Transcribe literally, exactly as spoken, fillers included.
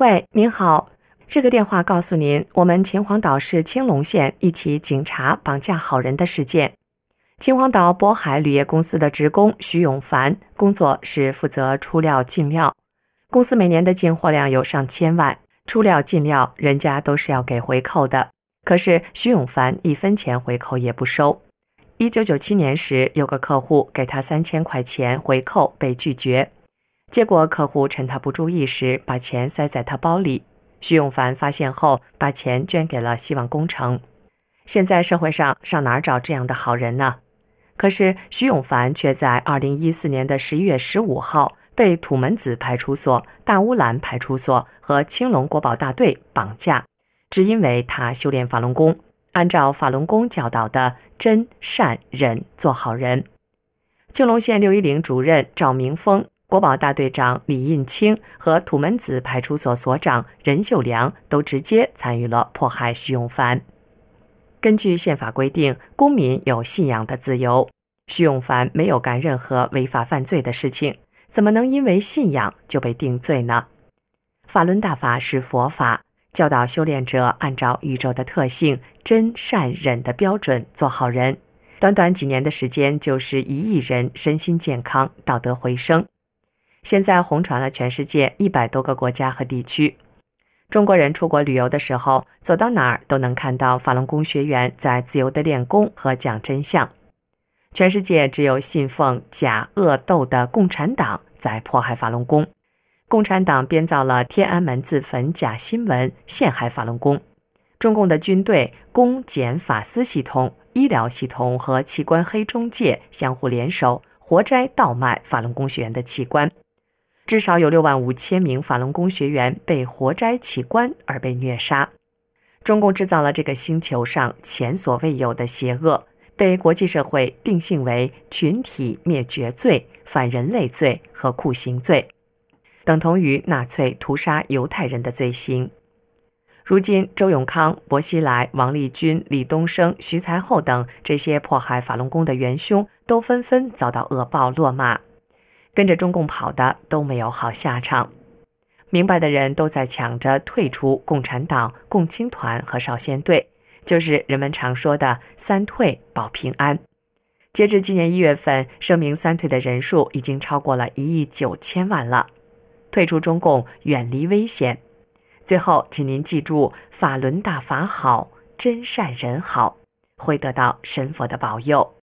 喂，您好，这个电话告诉您，我们秦皇岛市青龙县一起警察绑架好人的事件。秦皇岛渤海铝业公司的职工徐永凡，工作是负责出料进料，公司每年的进货量有上千万，出料进料人家都是要给回扣的，可是徐永凡一分钱回扣也不收。一九九七年时，有个客户给他三千块钱回扣被拒绝，结果客户趁他不注意时把钱塞在他包里，徐永凡发现后把钱捐给了希望工程。现在社会上上哪儿找这样的好人呢？可是徐永凡却在二零一四年的十一月十五号被土门子派出所、大乌兰派出所和青龙国保大队绑架，只因为他修炼法轮功，按照法轮功教导的真善忍做好人。青龙县六一零主任赵明峰、国保大队长李印清和土门子派出所所长任秀良都直接参与了迫害徐永凡。根据宪法规定，公民有信仰的自由，徐永凡没有干任何违法犯罪的事情，怎么能因为信仰就被定罪呢？法轮大法是佛法，教导修炼者按照宇宙的特性真善忍的标准做好人，短短几年的时间就使一亿人身心健康，道德回升。现在红传了全世界一百多个国家和地区，中国人出国旅游的时候，走到哪儿都能看到法轮功学员在自由的练功和讲真相。全世界只有信奉假恶斗的共产党在迫害法轮功，共产党编造了天安门自焚假新闻，陷害法轮功。中共的军队、公检法司系统、医疗系统和器官黑中介相互联手，活摘倒卖法轮功学员的器官。至少有六万五千名法轮功学员被活摘器官而被虐杀。中共制造了这个星球上前所未有的邪恶，被国际社会定性为群体灭绝罪、反人类罪和酷刑罪，等同于纳粹屠杀犹太人的罪行。如今，周永康、薄熙来、王立军、李东生、徐才厚等这些迫害法轮功的元凶，都纷纷遭到恶报落马。跟着中共跑的都没有好下场，明白的人都在抢着退出共产党、共青团和少先队，就是人们常说的三退保平安。截至今年一月份，声明三退的人数已经超过了一亿九千万了。退出中共，远离危险。最后，请您记住，法轮大法好，真善人好，会得到神佛的保佑。